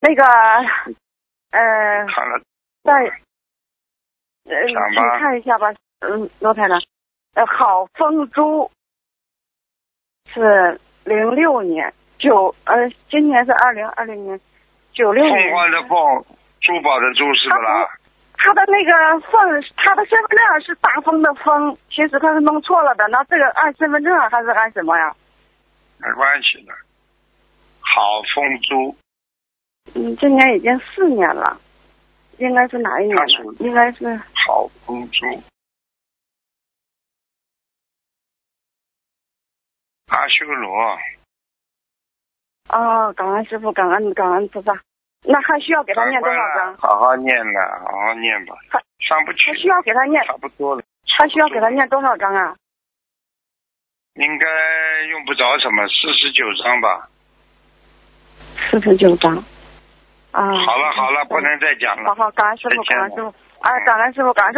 那个看了。 请看一下吧。罗台长，好风珠是06年今年是2020年96年。 凤凰的凤，珠宝的珠是不啦？ 他的那个凤，他的身份证是大风的风，其实他是弄错了的。那这个按身份证还是按什么呀？ 没关系的。好风珠。 今年已经4年了，应该是哪一年呢？应该是好风珠。阿修罗。 哦，感恩师父，感恩菩萨。那还需要给他念多少章？ 好好念了，好好念吧。上不去。 还需要给他念？ 差不多了。 还需要给他念多少章啊？ 应该用不着什么，49章吧。 49章。啊。 好了，不能再讲了。 好，感恩师父，感恩师父。感恩师父，感恩师父。